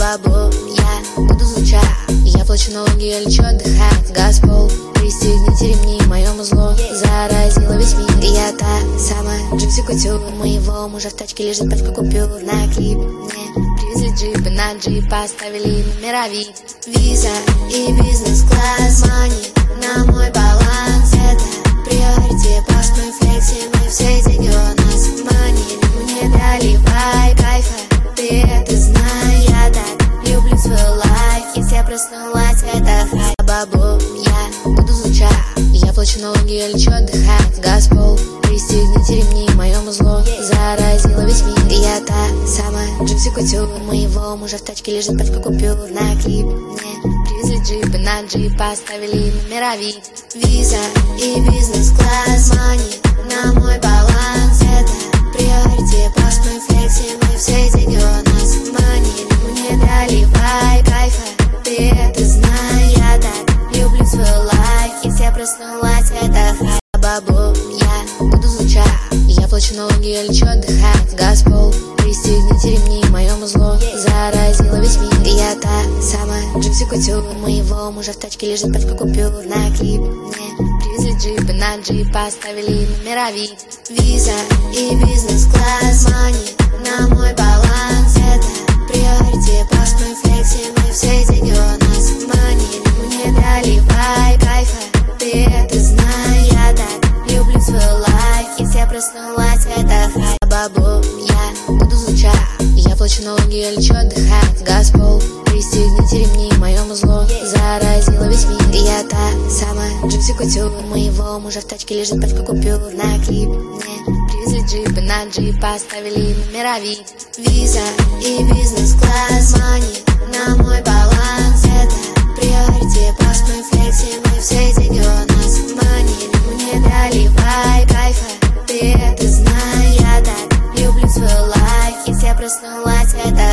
бабу, я буду звучать. Я плачу налоги, я лечу отдыхать. Газпол, пристегните ремни моему злу. Заразила весь мир. Я та самая Джинси Кутюр. Моего мужа в тачке лежит пачка купюр. На клип мне привезли джипы, на джип поставили номера вид. Виза и бизнес-класс, мани на мой баланс. Это приоритет, паш мой флекси, мы все деньги у нас. Мани мне дали вайб, кайфа, ты это знай. Я так люблю свой лайф, если я проснулась, это хай. Бабу, я буду звучать. Я плачу налоги, я лечу отдыхать. Газпол, пристегните ремни моему злу. Заразила весь мир. Я та самая Джинси Кутюр. Моего мужа в тачке лежит пачка купюр. На клип мне привезли джипы, на джип поставили номера вид. Виза и бизнес-класс, мани на мой баланс. Это приоритет, паш мой флекси, мы все деньги у нас. Мани мне дали вайб, кайфа, ты это знай. Я так люблю свой лайф, если я проснулась, это хай. Бабу, я буду звучать. Я плачу налоги, я лечу отдыхать. Газпол, пристегните ремни моему злу. Заразила весь мир. Я та самая Джинси Кутюр. Моего мужа в тачке лежит пачка купюр. На клип мне привезли джипы, на джип поставили номера вид. Виза и бизнес-класс, мани на мой баланс. Это приоритет, паш мой флекси, мы все деньги у нас. Мани мне дали вайб, кайфа, ты это знай. Я так люблю свой лайф, если я проснулась, это хай. Бабу, я буду звучать. Я плачу налоги, я лечу отдыхать. Газпол, пристегните ремни моему злу. Заразила весь мир. Я та самая Джинси Кутюр. Моего мужа в тачке лежит пачка купюр. На клип мне привезли джипы, на джип поставили номера вид. Виза и бизнес-класс, мани на мой баланс. Это приоритет, паш мой флекси, мы все деньги у нас. Мани мне дали вайб, кайфа, ты это знай. Я так люблю свой лайф, если я проснулась, это